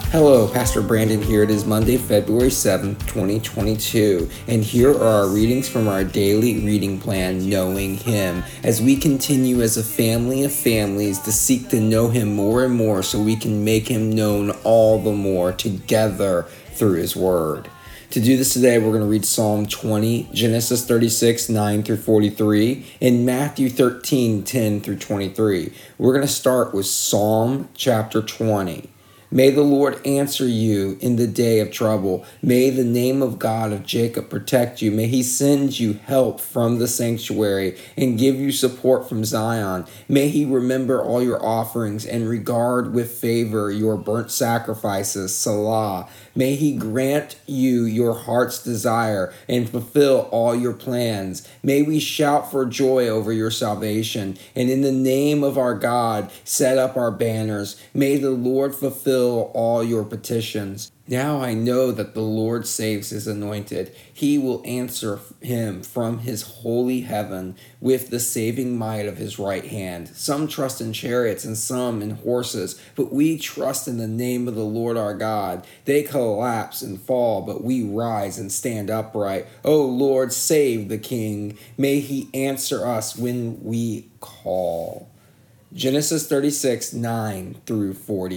Hello, Pastor Brandon here. It is Monday, February 7th, 2022, and here are our readings from our daily reading plan, Knowing Him, as we continue as a family of families to seek to know Him more and more so we can make Him known all the more together through His Word. To do this today, we're going to read Psalm 20, Genesis 36, 9 through 43, and Matthew 13, 10 through 23. We're going to start with Psalm chapter 20. May the Lord answer you in the day of trouble. May the name of God of Jacob protect you. May He send you help from the sanctuary and give you support from Zion. May He remember all your offerings and regard with favor your burnt sacrifices, Salah. May He grant you your heart's desire and fulfill all your plans. May we shout for joy over your salvation, and in the name of our God, set up our banners. May the Lord fulfill all your petitions. Now I know that the Lord saves His anointed. He will answer him from His holy heaven with the saving might of His right hand. Some trust in chariots and some in horses, but we trust in the name of the Lord our God. They collapse and fall, but we rise and stand upright. O Lord, save the King. May He answer us when we call. Genesis 36, 9 through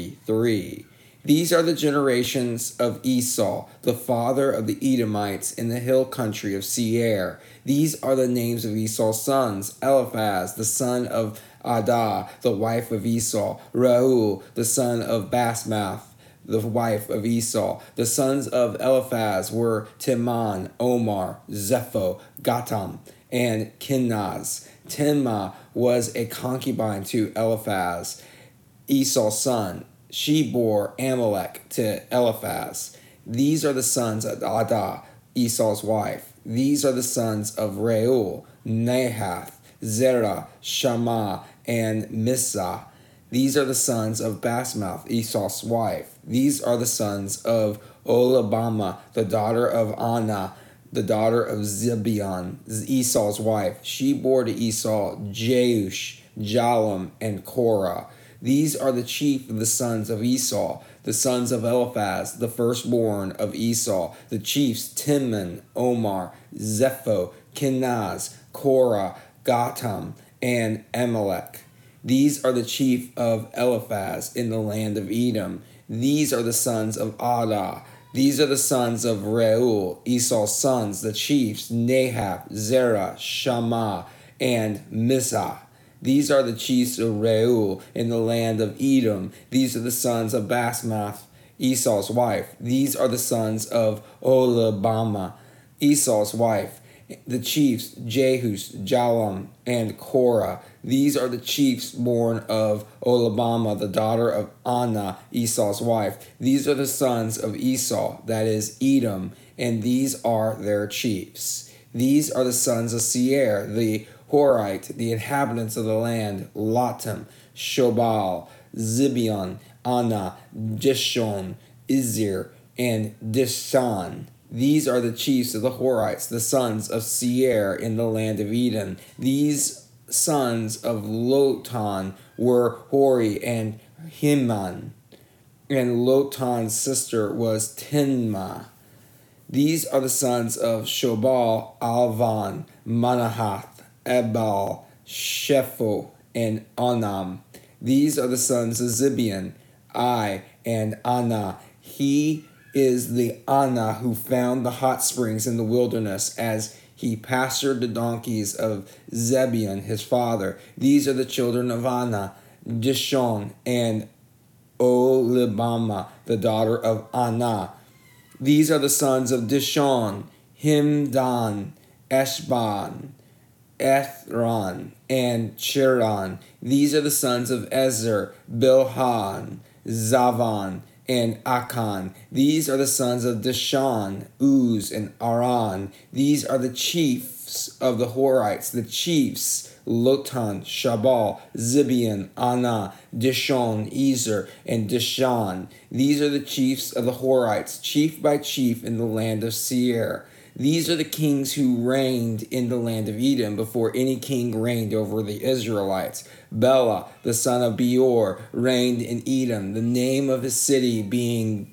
43. These are the generations of Esau, the father of the Edomites in the hill country of Seir. These are the names of Esau's sons: Eliphaz, the son of Adah, the wife of Esau; Reuel, the son of Basmath, the wife of Esau. The sons of Eliphaz were Teman, Omar, Zepho, Gatam, and Kenaz. Timnah was a concubine to Eliphaz, Esau's son. She bore Amalek to Eliphaz. These are the sons of Adah, Esau's wife. These are the sons of Reuel, Nahath, Zerah, Shammah, and Mizah. These are the sons of Basmath, Esau's wife. These are the sons of Oholibamah, the daughter of Anah, the daughter of Zibeon, Esau's wife. She bore to Esau Jeush, Jalem, and Korah. These are the chief of the sons of Esau, the sons of Eliphaz, the firstborn of Esau. The chiefs Timon, Omar, Zepho, Kenaz, Korah, Gatam, and Amalek. These are the chief of Eliphaz in the land of Edom. These are the sons of Adah. These are the sons of Reuel, Esau's sons, the chiefs Nahath, Zerah, Shammah, and Mizah. These are the chiefs of Reuel in the land of Edom. These are the sons of Basmath, Esau's wife. These are the sons of Oholibamah, Esau's wife. The chiefs Jeush, Jalem, and Korah. These are the chiefs born of Oholibamah, the daughter of Anah, Esau's wife. These are the sons of Esau, that is Edom, and these are their chiefs. These are the sons of Seir, the Horite, the inhabitants of the land: Latam, Shobal, Zibeon, Anah, Dishon, Izir, and Dishan. These are the chiefs of the Horites, the sons of Seir in the land of Edom. These sons of Lotan were Hori and Heman, and Lotan's sister was Tinmah. These are the sons of Shobal, Alvan, Manahath, Ebal, Shepho, and Anam. These are the sons of Zibeon, I, and Anah. He is the Anah who found the hot springs in the wilderness as he pastured the donkeys of Zibeon, his father. These are the children of Anah: Dishon and Oholibamah, the daughter of Anah. These are the sons of Dishon: Himdan, Eshban, Ethron, and Chiran. These are the sons of Ezer: Bilhan, Zavan, and Akan. These are the sons of Dishan: Uz and Aran. These are the chiefs of the Horites, the chiefs Lotan, Shabal, Zibeon, Anah, Dishon, Ezer, and Dishan. These are the chiefs of the Horites, chief by chief in the land of Seir. These are the kings who reigned in the land of Edom before any king reigned over the Israelites. Bela, the son of Beor, reigned in Edom, the name of his city being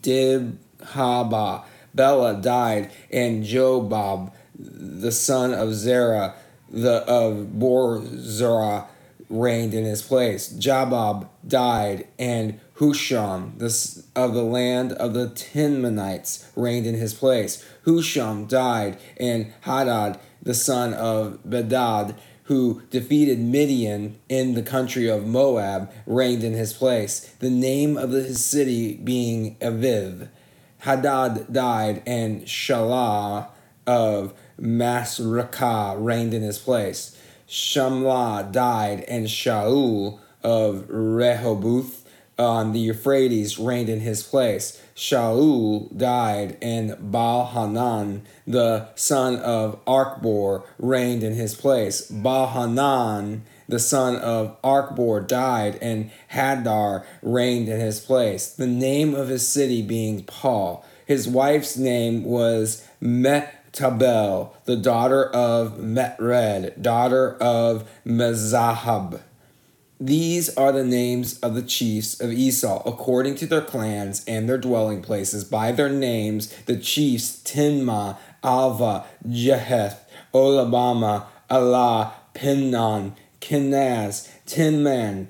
Dibhaba. Bela died, and Jobab, the son of Zerah, of Borzerah, reigned in his place. Jabab died, and Husham, of the land of the Tinmanites, reigned in his place. Husham died, and Hadad, the son of Bedad, who defeated Midian in the country of Moab, reigned in his place, the name of his city being Aviv. Hadad died, and Shalah of Masrekah reigned in his place. Shamlah died, and Shaul of Rehoboth on the Euphrates reigned in his place. Shaul died, and Baal-Hanan, the son of Achbor, reigned in his place. Baal-Hanan, the son of Achbor, died, and Hadar reigned in his place, the name of his city being Paul. His wife's name was Metabel, the daughter of Metred, daughter of Mezahab. These are the names of the chiefs of Esau, according to their clans and their dwelling places. By their names, the chiefs Tinma, Alva, Jeheth, Olabama, Allah, Pinnon, Kenaz, Tinman,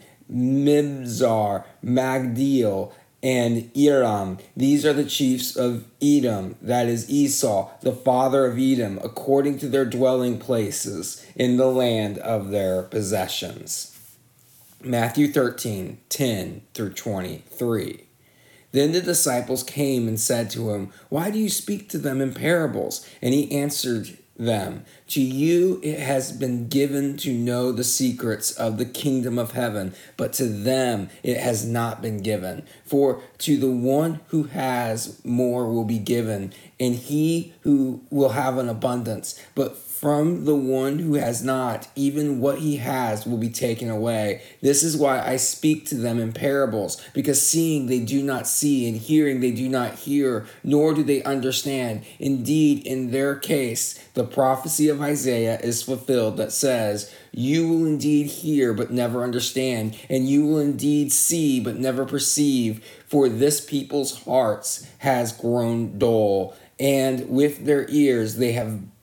Mibzar, Magdiel, and Iram. These are the chiefs of Edom, that is Esau, the father of Edom, according to their dwelling places in the land of their possessions. Matthew 13, 10 through 23. Then the disciples came and said to him, "Why do you speak to them in parables?" And he answered them, "To you it has been given to know the secrets of the kingdom of heaven, but to them it has not been given. For to the one who has, more will be given, and he who will have an abundance. But from the one who has not, even what he has will be taken away. This is why I speak to them in parables, because seeing they do not see, and hearing they do not hear, nor do they understand. Indeed, in their case, the prophecy of Isaiah is fulfilled that says, 'You will indeed hear, but never understand, and you will indeed see, but never perceive. For this people's hearts has grown dull, and with their ears they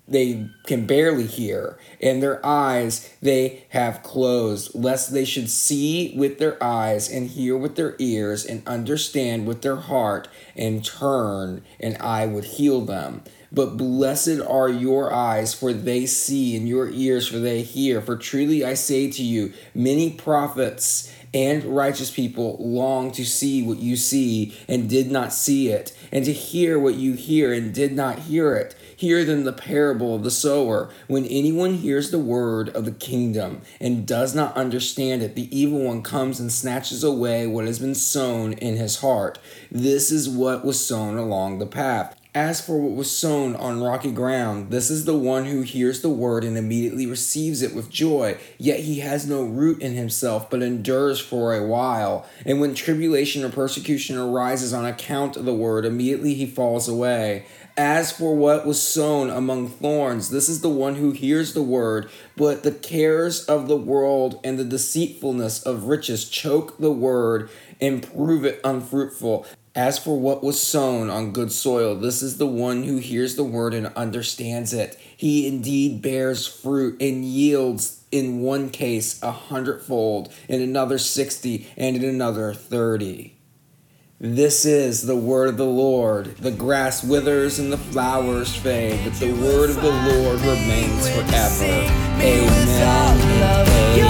can barely hear, and their eyes they have closed, lest they should see with their eyes, and hear with their ears, and understand with their heart, and turn, and I would heal them. But blessed are your eyes, for they see, and your ears, for they hear. For truly I say to you, many prophets and righteous people long to see what you see, and did not see it, and to hear what you hear, and did not hear it. Hear then the parable of the sower. When anyone hears the word of the kingdom and does not understand it, the evil one comes and snatches away what has been sown in his heart. This is what was sown along the path. As for what was sown on rocky ground, this is the one who hears the word and immediately receives it with joy. Yet he has no root in himself, but endures for a while. And when tribulation or persecution arises on account of the word, immediately he falls away. As for what was sown among thorns, this is the one who hears the word, but the cares of the world and the deceitfulness of riches choke the word and prove it unfruitful. As for what was sown on good soil, this is the one who hears the word and understands it. He indeed bears fruit and yields in one case 100-fold, in another 60, and in another 30. This is the word of the Lord. The grass withers and the flowers fade, but the word of the Lord remains forever. Amen.